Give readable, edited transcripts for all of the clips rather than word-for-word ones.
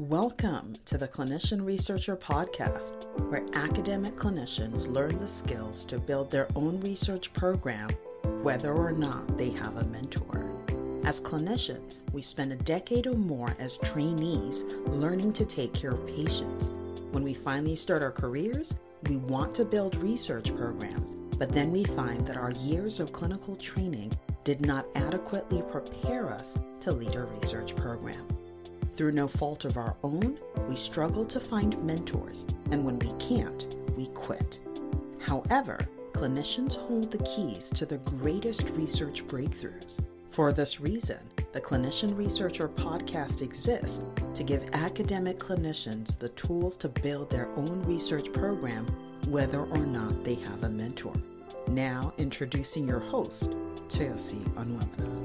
Welcome to the Clinician Researcher Podcast, where academic clinicians learn the skills to build their own research program, whether or not they have a mentor. As clinicians, we spend a decade or more as trainees learning to take care of patients. When we finally start our careers, we want to build research programs, but then we find that our years of clinical training did not adequately prepare us to lead a research program. Through no fault of our own, we struggle to find mentors, and when we can't, we quit. However, clinicians hold the keys to the greatest research breakthroughs. For this reason, the Clinician Researcher Podcast exists to give academic clinicians the tools to build their own research program, whether or not they have a mentor. Now, introducing your host, Toyosi Onwuemene.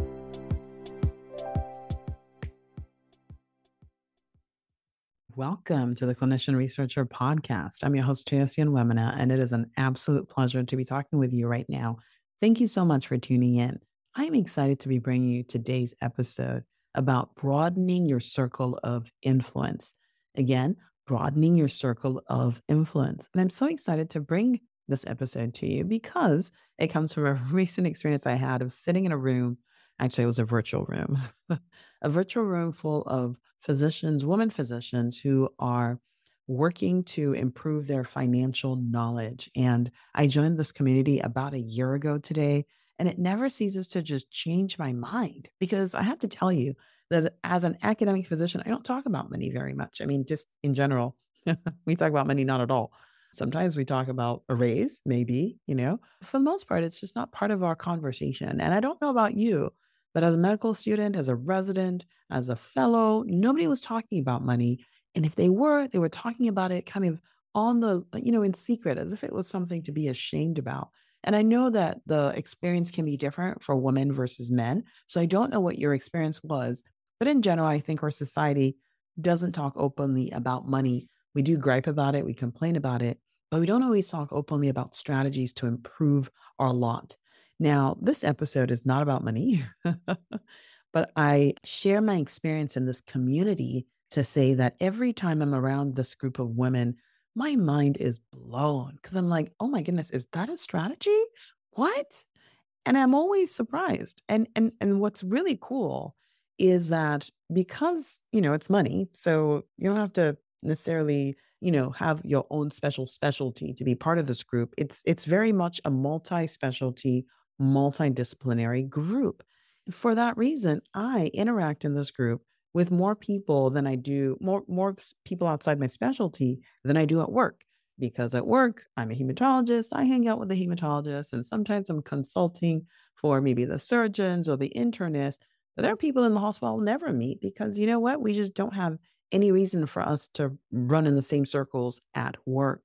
Welcome to the Clinician Researcher Podcast. I'm your host, Toyosi Onwuemene, and it is an absolute pleasure to be talking with you right now. Thank you so much for tuning in. I'm excited to be bringing you today's episode about broadening your circle of influence. Again, broadening your circle of influence. And I'm so excited to bring this episode to you because it comes from a recent experience I had of sitting in a room. Actually, it was a virtual room, a virtual room full of physicians, women physicians who are working to improve their financial knowledge. And I joined this community about a year ago today, and it never ceases to just change my mind because I have to tell you that as an academic physician, I don't talk about money very much. I mean, just in general, we talk about money not at all. Sometimes we talk about a raise, maybe, For the most part, it's just not part of our conversation. And I don't know about you, but as a medical student, as a resident, as a fellow, nobody was talking about money. And if they were talking about it kind of on the, in secret, as if it was something to be ashamed about. And I know that the experience can be different for women versus men. So I don't know what your experience was. But in general, I think our society doesn't talk openly about money. We do gripe about it. We complain about it. But we don't always talk openly about strategies to improve our lot. Now, this episode is not about money, but I share my experience in this community to say that every time I'm around this group of women, my mind is blown because I'm like, oh my goodness, is that a strategy? What? And I'm always surprised. And what's really cool is that because, it's money, so you don't have to necessarily, have your own specialty to be part of this group. It's very much a multi-specialty, multidisciplinary group. And for that reason, I interact in this group with more people than I do, more people outside my specialty than I do at work. Because at work, I'm a hematologist, I hang out with the hematologist, and sometimes I'm consulting for maybe the surgeons or the internists. But there are people in the hospital I'll never meet because you know what? We just don't have any reason for us to run in the same circles at work.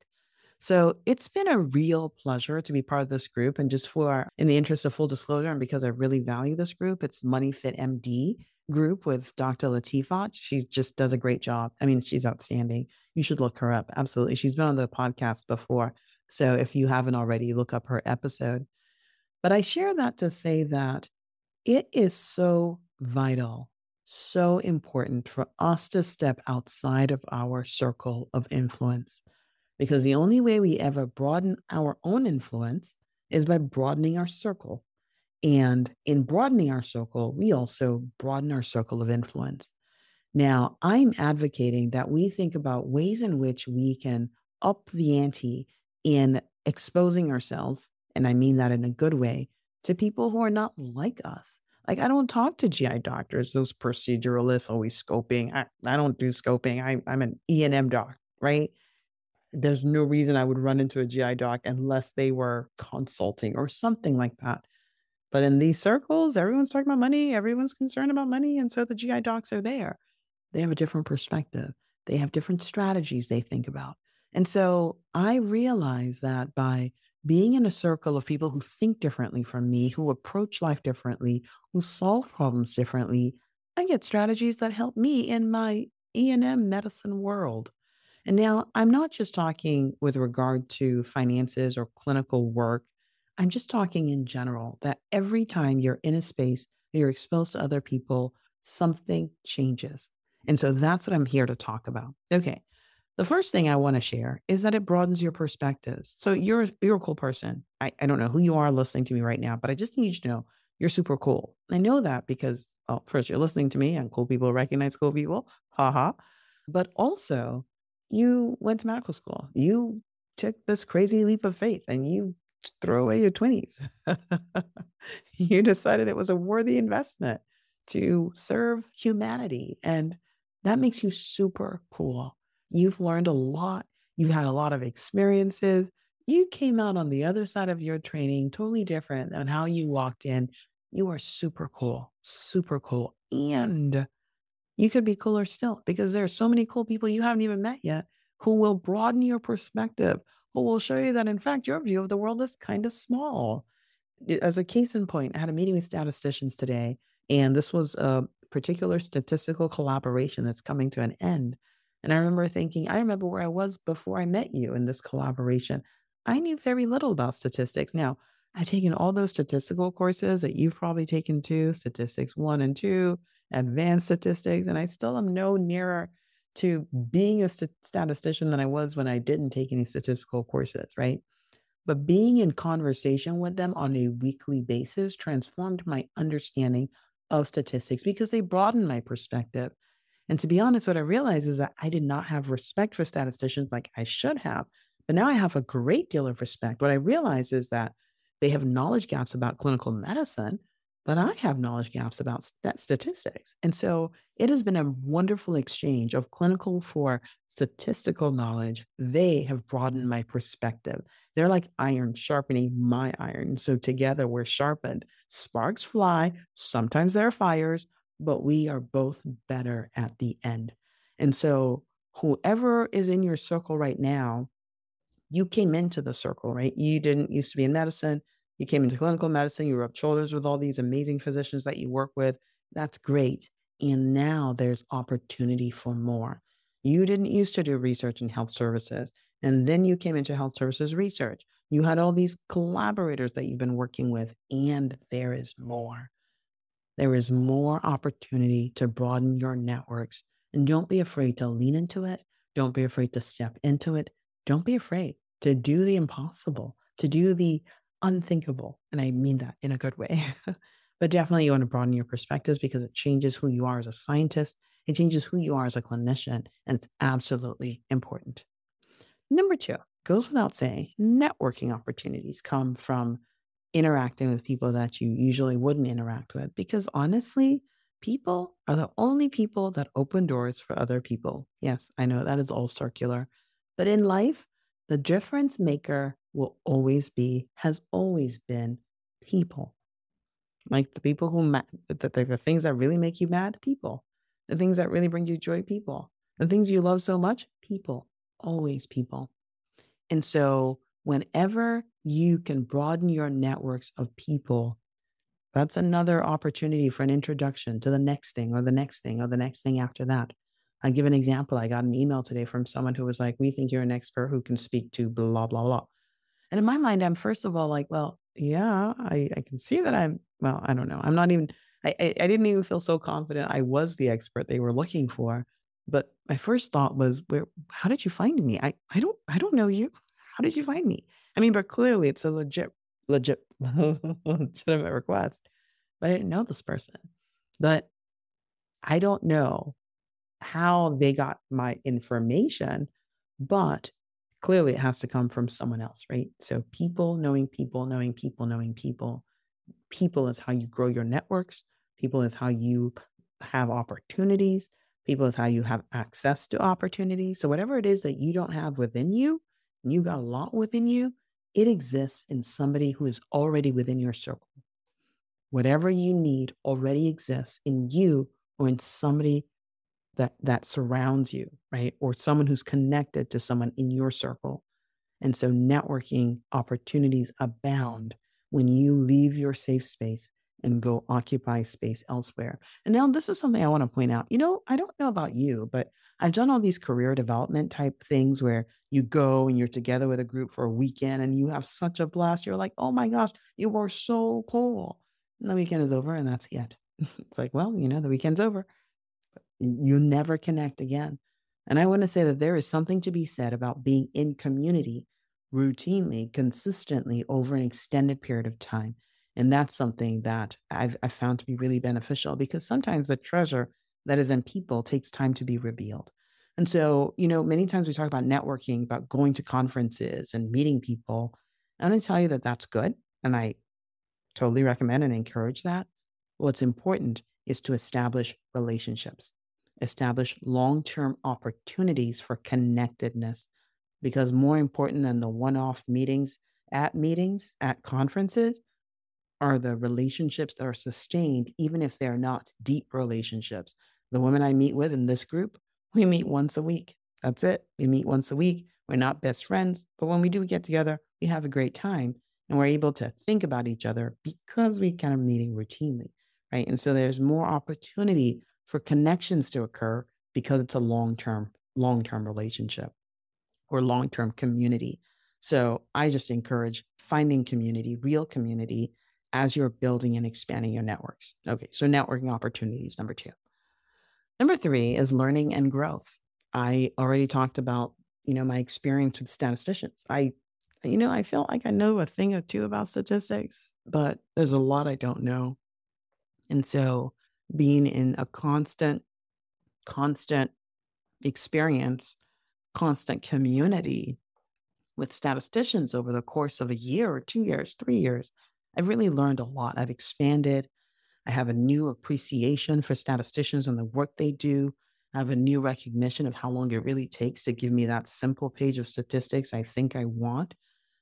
So it's been a real pleasure to be part of this group. And just in the interest of full disclosure, and because I really value this group, it's MoneyFit MD group with Dr. Latifat. She just does a great job. I mean, she's outstanding. You should look her up. Absolutely. She's been on the podcast before. So if you haven't already, look up her episode. But I share that to say that it is so vital, so important for us to step outside of our circle of influence. Because the only way we ever broaden our own influence is by broadening our circle. And in broadening our circle, we also broaden our circle of influence. Now, I'm advocating that we think about ways in which we can up the ante in exposing ourselves, and I mean that in a good way, to people who are not like us. Like, I don't talk to GI doctors, those proceduralists always scoping. I don't do scoping. I'm an E&M doc, right? There's no reason I would run into a GI doc unless they were consulting or something like that. But in these circles, everyone's talking about money. Everyone's concerned about money. And so the GI docs are there. They have a different perspective. They have different strategies they think about. And so I realize that by being in a circle of people who think differently from me, who approach life differently, who solve problems differently, I get strategies that help me in my E&M medicine world. And now I'm not just talking with regard to finances or clinical work. I'm just talking in general that every time you're in a space, you're exposed to other people, something changes. And so that's what I'm here to talk about. Okay. The first thing I want to share is that it broadens your perspectives. So you're a cool person. I don't know who you are listening to me right now, but I just need you to know you're super cool. I know that because, well, first you're listening to me and cool people recognize cool people. Haha. But also you went to medical school. You took this crazy leap of faith and you throw away your 20s. You decided it was a worthy investment to serve humanity. And that makes you super cool. You've learned a lot. You've had a lot of experiences. You came out on the other side of your training totally different than how you walked in. You are super cool, super cool. And you could be cooler still because there are so many cool people you haven't even met yet who will broaden your perspective, who will show you that, in fact, your view of the world is kind of small. As a case in point, I had a meeting with statisticians today, and this was a particular statistical collaboration that's coming to an end. And I remember thinking, I remember where I was before I met you in this collaboration. I knew very little about statistics. Now, I've taken all those statistical courses that you've probably taken too, statistics one and two, advanced statistics, and I still am no nearer to being a statistician than I was when I didn't take any statistical courses, right? But being in conversation with them on a weekly basis transformed my understanding of statistics because they broadened my perspective. And to be honest, what I realized is that I did not have respect for statisticians like I should have. But now I have a great deal of respect. What I realize is that they have knowledge gaps about clinical medicine, but I have knowledge gaps about statistics. And so it has been a wonderful exchange of clinical for statistical knowledge. They have broadened my perspective. They're like iron sharpening my iron. So together we're sharpened. Sparks fly. Sometimes there are fires, but we are both better at the end. And so whoever is in your circle right now, you came into the circle, right? You didn't used to be in medicine. You came into clinical medicine. You rubbed shoulders with all these amazing physicians that you work with. That's great. And now there's opportunity for more. You didn't used to do research in health services. And then you came into health services research. You had all these collaborators that you've been working with, and there is more. There is more opportunity to broaden your networks. And don't be afraid to lean into it. Don't be afraid to step into it. Don't be afraid to do the impossible, to do the unthinkable. And I mean that in a good way. But definitely you want to broaden your perspectives because it changes who you are as a scientist. It changes who you are as a clinician. And it's absolutely important. Number two, goes without saying, networking opportunities come from interacting with people that you usually wouldn't interact with because honestly, people are the only people that open doors for other people. Yes, I know that is all circular, but in life, the difference maker will always be, has always been people. Like the people who, the things that really make you mad, people. The things that really bring you joy, people. The things you love so much, people. Always people. And so, whenever you can broaden your networks of people, that's another opportunity for an introduction to the next thing or the next thing or the next thing after that. I give an example. I got an email today from someone who was like, "We think you're an expert who can speak to blah, blah, blah." And in my mind, I'm first of all like, well, yeah, I can see that well, I don't know. I'm not even, I didn't even feel so confident I was the expert they were looking for. But my first thought was, how did you find me? I don't know you. How did you find me? I mean, but clearly it's a legit, legitimate request. But I didn't know this person. But I don't know how they got my information, but clearly it has to come from someone else, right? So people knowing people, knowing people, knowing people. People is how you grow your networks. People is how you have opportunities. People is how you have access to opportunities. So whatever it is that you don't have within you, and you got a lot within you, it exists in somebody who is already within your circle. Whatever you need already exists in you or in somebody that surrounds you, right? Or someone who's connected to someone in your circle. And so networking opportunities abound when you leave your safe space and go occupy space elsewhere. And now this is something I want to point out. I don't know about you, but I've done all these career development type things where you go and you're together with a group for a weekend and you have such a blast. You're like, oh my gosh, you were so cool. And the weekend is over and that's it. It's like, well, the weekend's over. You never connect again. And I want to say that there is something to be said about being in community routinely, consistently over an extended period of time. And that's something that I've found to be really beneficial because sometimes the treasure that is in people takes time to be revealed. And so, many times we talk about networking, about going to conferences and meeting people. I'm going to tell you that that's good. And I totally recommend and encourage that. What's important is to establish relationships, establish long term opportunities for connectedness, because more important than the one off meetings, at conferences, are the relationships that are sustained, even if they're not deep relationships. The women I meet with in this group, we meet once a week. That's it. We meet once a week. We're not best friends, but when we do get together, we have a great time and we're able to think about each other because we kind of meeting routinely, right? And so there's more opportunity for connections to occur because it's a long term relationship or long term community. So I just encourage finding community, real community, as you're building and expanding your networks. Okay, so networking opportunities, number two. Number three is learning and growth. I already talked about, my experience with statisticians. I feel like I know a thing or two about statistics, but there's a lot I don't know. And so being in a constant experience, constant community with statisticians over the course of a year or 2 years, 3 years, I've really learned a lot. I've expanded. I have a new appreciation for statisticians and the work they do. I have a new recognition of how long it really takes to give me that simple page of statistics I think I want.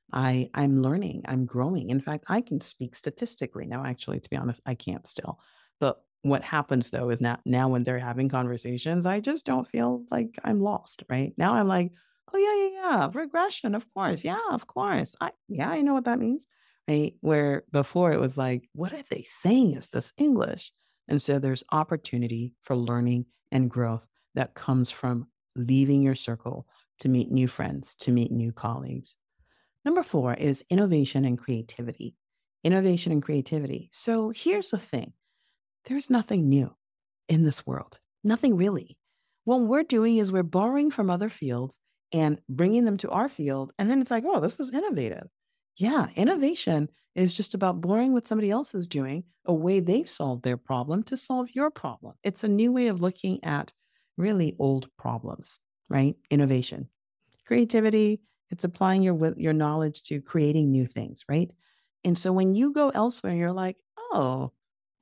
I'm learning, I'm growing. In fact, I can speak statistically. Now, actually, to be honest, I can't still. But what happens though is now when they're having conversations, I just don't feel like I'm lost, right? Now I'm like, oh yeah, yeah, yeah, regression, of course. Yeah, of course. I know what that means. Right. Where before it was like, what are they saying? Is this English? And so there's opportunity for learning and growth that comes from leaving your circle to meet new friends, to meet new colleagues. Number four is innovation and creativity. Innovation and creativity. So here's the thing, there's nothing new in this world, nothing really. What we're doing is we're borrowing from other fields and bringing them to our field. And then it's like, oh, this is innovative. Yeah, innovation is just about borrowing what somebody else is doing, a way they've solved their problem to solve your problem. It's a new way of looking at really old problems, right? Innovation. Creativity, it's applying your knowledge to creating new things, right? And so when you go elsewhere, you're like, oh,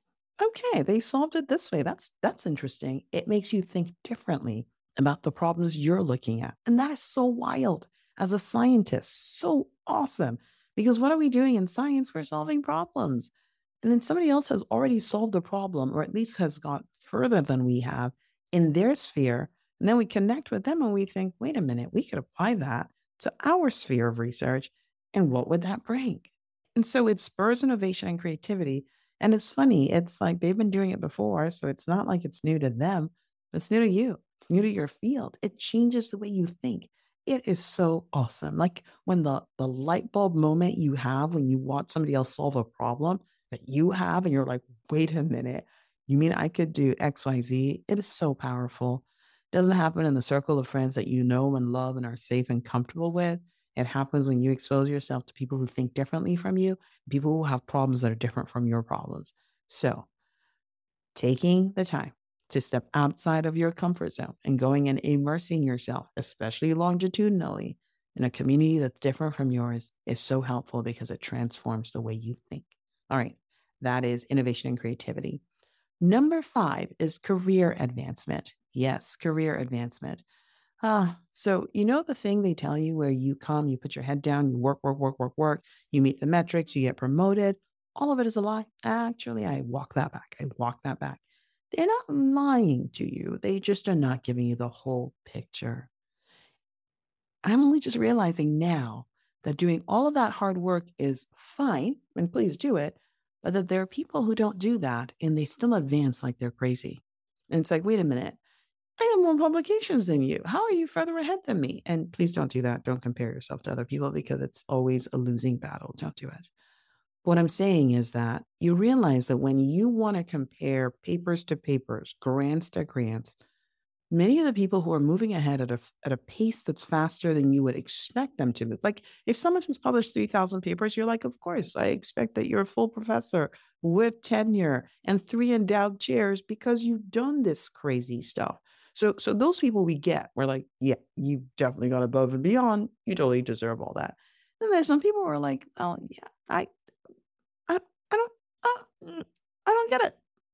okay, they solved it this way. That's interesting. It makes you think differently about the problems you're looking at. And that is so wild as a scientist. So awesome. Because what are we doing in science? We're solving problems. And then somebody else has already solved the problem, or at least has gone further than we have in their sphere. And then we connect with them and we think, wait a minute, we could apply that to our sphere of research. And what would that bring? And so it spurs innovation and creativity. And it's funny, it's like they've been doing it before. So it's not like it's new to them, it's new to you. It's new to your field. It changes the way you think. It is so awesome. Like when the light bulb moment you have when you watch somebody else solve a problem that you have, and you're like, wait a minute, you mean I could do XYZ? It is so powerful. It doesn't happen in the circle of friends that you know and love and are safe and comfortable with. It happens when you expose yourself to people who think differently from you, people who have problems that are different from your problems. So, taking the time to step outside of your comfort zone and going and immersing yourself, especially longitudinally, in a community that's different from yours is so helpful because it transforms the way you think. All right, that is innovation and creativity. Number five is career advancement. Yes, career advancement. So you know the thing they tell you where you come, you put your head down, you work, work, work, work, work, you meet the metrics, you get promoted. All of it is a lie. Actually, I walk that back. I walk that back. They're not lying to you. They just are not giving you the whole picture. I'm only just realizing now that doing all of that hard work is fine, and please do it, but that there are people who don't do that and they still advance like they're crazy. And it's like, wait a minute, I have more publications than you. How are you further ahead than me? And please don't do that. Don't compare yourself to other people because it's always a losing battle. Don't do it. What I'm saying is that you realize that when you want to compare papers to papers, grants to grants, many of the people who are moving ahead at a pace that's faster than you would expect them to move. Like if someone has published 3,000 papers, you're like, of course, I expect that you're a full professor with tenure and three endowed chairs because you've done this crazy stuff. So those people we get, we're like, yeah, you definitely got above and beyond. You totally deserve all that. Then there's some people who are like, oh yeah, I, I don't, I don't get it.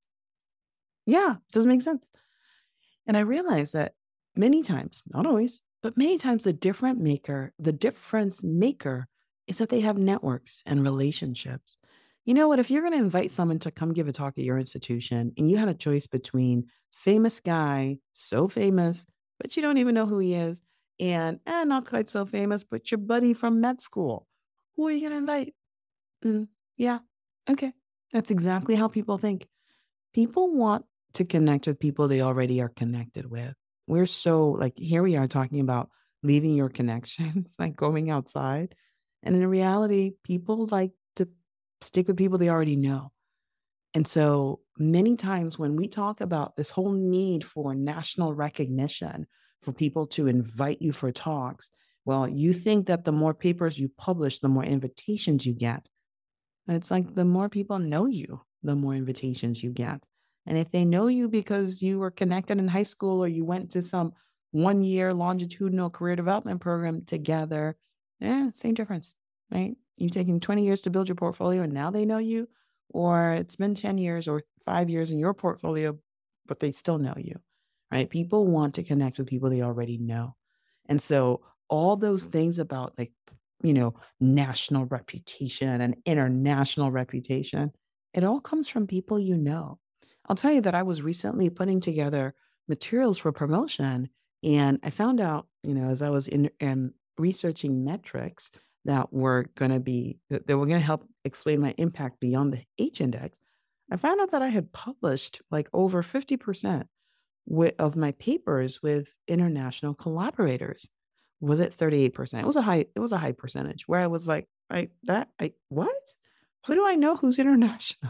Yeah, doesn't make sense. And I realized that many times, not always, but many times the difference maker is that they have networks and relationships. You know what? If you're going to invite someone to come give a talk at your institution and you had a choice between famous guy, so famous, but you don't even know who he is, and not quite so famous, but your buddy from med school, who are you going to invite? Mm, yeah. Okay. That's exactly how people think. People want to connect with people they already are connected with. We're so like here we are talking about leaving your connections, like going outside. And in reality, people like to stick with people they already know. And so many times when we talk about this whole need for national recognition, for people to invite you for talks, well, you think that the more papers you publish, the more invitations you get. And it's like the more people know you, the more invitations you get. And if they know you because you were connected in high school or you went to some 1 year longitudinal career development program together, same difference, right? You've taken 20 years to build your portfolio and now they know you, or it's been 10 years or 5 years in your portfolio, but they still know you, right? People want to connect with people they already know. And so all those things about like, national reputation and international reputation, it all comes from people you know. I'll tell you that I was recently putting together materials for promotion, and I found out, as I was in researching metrics that were going to be that were going to help explain my impact beyond the H index. I found out that I had published like over 50% of my papers with international collaborators. Was it 38%? It was a high percentage where I was like, what? Who do I know who's international?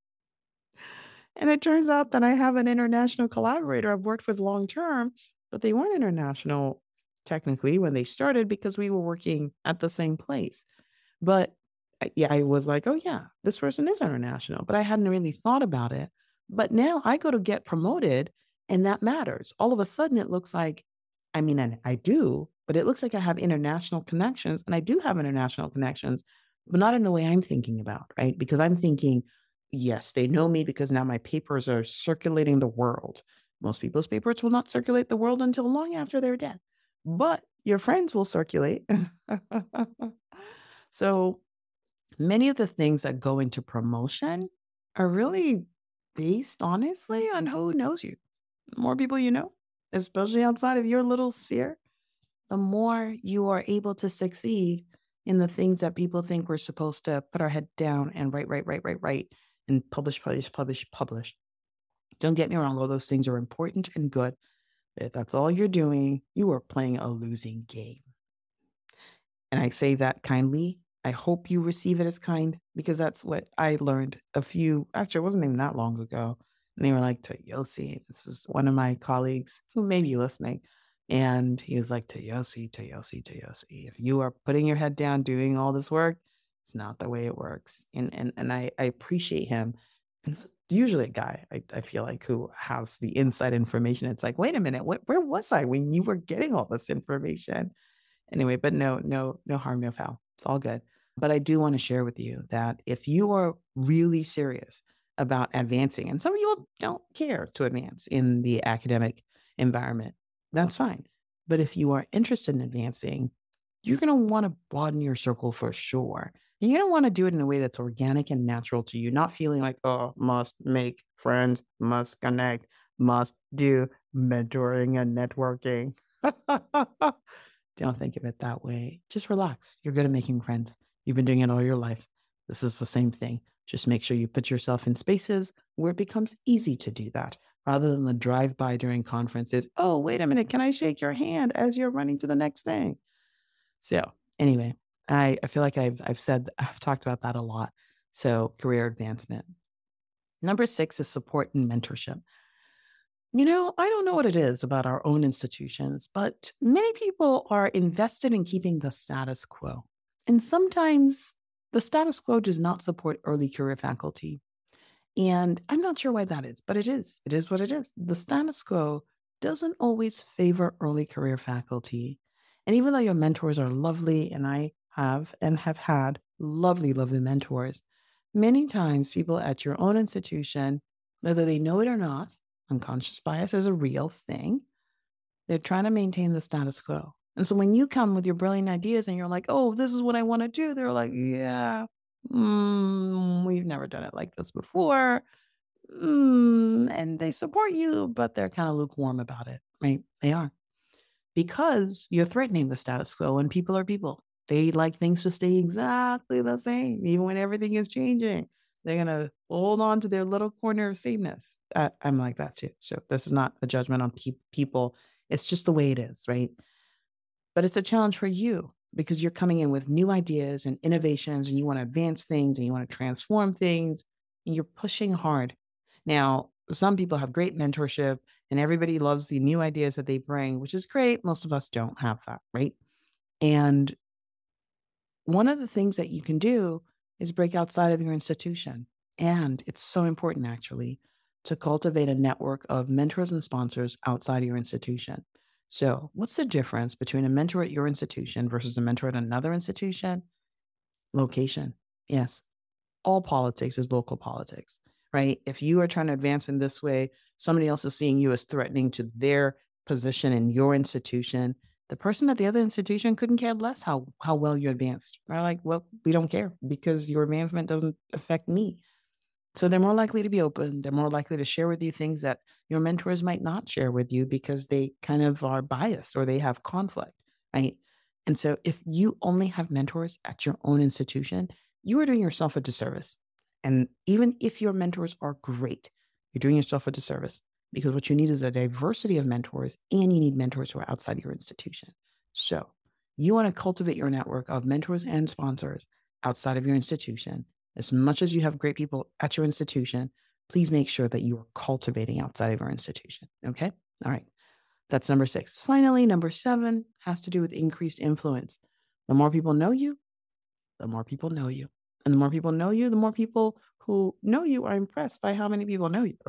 And it turns out that I have an international collaborator I've worked with long term, but they weren't international technically when they started because we were working at the same place. But yeah, I was like, oh, yeah, this person is international, but I hadn't really thought about it. But now I go to get promoted and that matters. All of a sudden, it looks like, I mean, and I do, but it looks like I have international connections and I do have international connections, but not in the way I'm thinking about, right? Because I'm thinking, yes, they know me because now my papers are circulating the world. Most people's papers will not circulate the world until long after they're dead, but your friends will circulate. So many of the things that go into promotion are really based, honestly, on who knows you. The more people you know, especially outside of your little sphere, the more you are able to succeed in the things that people think we're supposed to put our head down and write, and publish. Don't get me wrong, all those things are important and good. But if that's all you're doing, you are playing a losing game. And I say that kindly. I hope you receive it as kind because that's what I learned actually, it wasn't even that long ago. And they were like, Toyosi, this is one of my colleagues who may be listening. And he was like, Toyosi, if you are putting your head down doing all this work, it's not the way it works. And I appreciate him. And usually a guy, I feel like, who has the inside information. It's like, wait a minute, where was I when you were getting all this information? Anyway, but no harm, no foul. It's all good. But I do want to share with you that if you are really serious about advancing, and some people don't care to advance in the academic environment, that's fine. But if you are interested in advancing, you're going to want to broaden your circle for sure. And you're going to want to do it in a way that's organic and natural to you, not feeling like, oh, must make friends, must connect, must do mentoring and networking. Don't think of it that way. Just relax. You're good at making friends. You've been doing it all your life. This is the same thing. Just make sure you put yourself in spaces where it becomes easy to do that rather than the drive by during conferences. Oh, wait a minute. Can I shake your hand as you're running to the next thing? So, anyway, I feel like I've talked about that a lot. So, career advancement. Number 6 is support and mentorship. I don't know what it is about our own institutions, but many people are invested in keeping the status quo. And sometimes the status quo does not support early career faculty. And I'm not sure why that is, but it is. It is what it is. The status quo doesn't always favor early career faculty. And even though your mentors are lovely, and I have had lovely, lovely mentors, many times people at your own institution, whether they know it or not, unconscious bias is a real thing. They're trying to maintain the status quo. And so when you come with your brilliant ideas and you're like, oh, this is what I want to do, they're like, yeah, we've never done it like this before. And they support you, but they're kind of lukewarm about it, right? They are. Because you're threatening the status quo, and people are people. They like things to stay exactly the same, even when everything is changing. They're going to hold on to their little corner of sameness. I'm like that too. So this is not a judgment on people. It's just the way it is, right? But it's a challenge for you because you're coming in with new ideas and innovations, and you want to advance things and you want to transform things, and you're pushing hard. Now, some people have great mentorship and everybody loves the new ideas that they bring, which is great. Most of us don't have that, right? And one of the things that you can do is break outside of your institution. And it's so important, actually, to cultivate a network of mentors and sponsors outside of your institution. So, what's the difference between a mentor at your institution versus a mentor at another institution? Location. Yes, all politics is local politics, right? If you are trying to advance in this way, somebody else is seeing you as threatening to their position in your institution. The person at the other institution couldn't care less how well you advanced. They're like, well, we don't care because your advancement doesn't affect me. So they're more likely to be open. They're more likely to share with you things that your mentors might not share with you because they kind of are biased or they have conflict, right? And so if you only have mentors at your own institution, you are doing yourself a disservice. And even if your mentors are great, you're doing yourself a disservice because what you need is a diversity of mentors, and you need mentors who are outside your institution. So you want to cultivate your network of mentors and sponsors outside of your institution. As much as you have great people at your institution, please make sure that you are cultivating outside of your institution. Okay. All right. That's number 6. Finally, number 7 has to do with increased influence. The more people know you, the more people know you. And the more people know you, the more people who know you are impressed by how many people know you.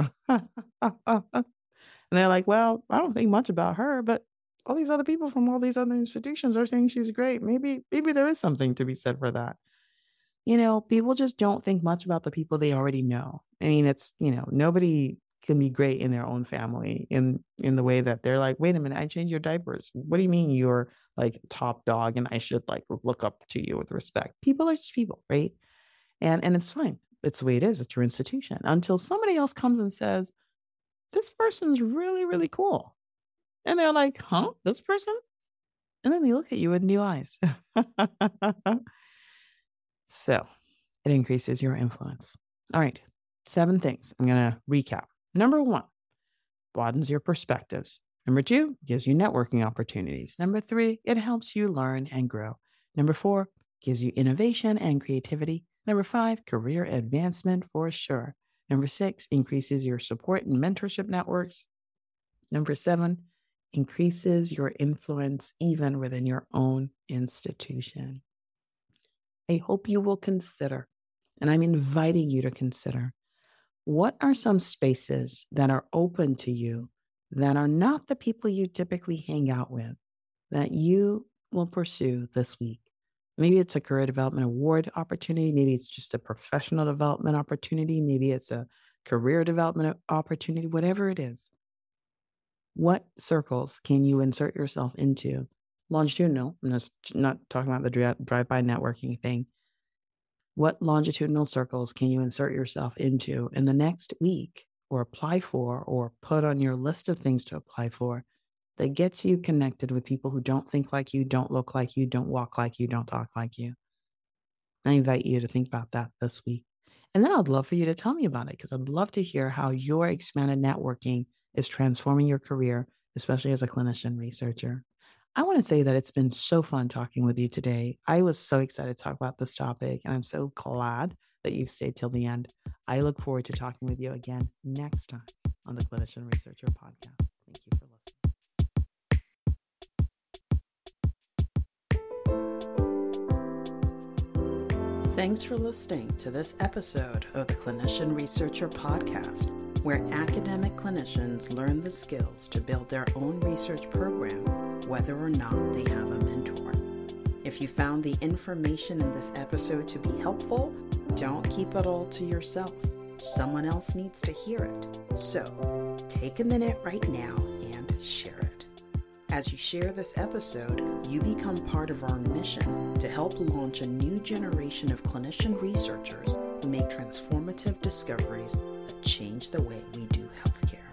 And they're like, well, I don't think much about her, but all these other people from all these other institutions are saying she's great. Maybe there is something to be said for that. People just don't think much about the people they already know. I mean, nobody can be great in their own family in the way that they're like, wait a minute, I changed your diapers. What do you mean you're like top dog and I should like look up to you with respect? People are just people, right? And it's fine. It's the way it is at your institution until somebody else comes and says, this person's really, really cool. And they're like, huh? This person? And then they look at you with new eyes. So it increases your influence. All right, 7 things. I'm going to recap. Number 1, broadens your perspectives. Number 2, gives you networking opportunities. Number 3, it helps you learn and grow. Number 4, gives you innovation and creativity. Number 5, career advancement for sure. Number 6, increases your support and mentorship networks. Number 7, increases your influence even within your own institution. I hope you will consider, and I'm inviting you to consider, what are some spaces that are open to you that are not the people you typically hang out with that you will pursue this week? Maybe it's a career development award opportunity. Maybe it's just a professional development opportunity. Maybe it's a career development opportunity, whatever it is. What circles can you insert yourself into? Longitudinal, I'm not talking about the drive-by networking thing. What longitudinal circles can you insert yourself into in the next week or apply for or put on your list of things to apply for that gets you connected with people who don't think like you, don't look like you, don't walk like you, don't talk like you? I invite you to think about that this week. And then I'd love for you to tell me about it because I'd love to hear how your expanded networking is transforming your career, especially as a clinician researcher. I want to say that it's been so fun talking with you today. I was so excited to talk about this topic, and I'm so glad that you've stayed till the end. I look forward to talking with you again next time on the Clinician Researcher Podcast. Thank you for listening. Thanks for listening to this episode of the Clinician Researcher Podcast, where academic clinicians learn the skills to build their own research program, whether or not they have a mentor. If you found the information in this episode to be helpful, don't keep it all to yourself. Someone else needs to hear it. So, take a minute right now and share it. As you share this episode, you become part of our mission to help launch a new generation of clinician researchers who make transformative discoveries that change the way we do healthcare.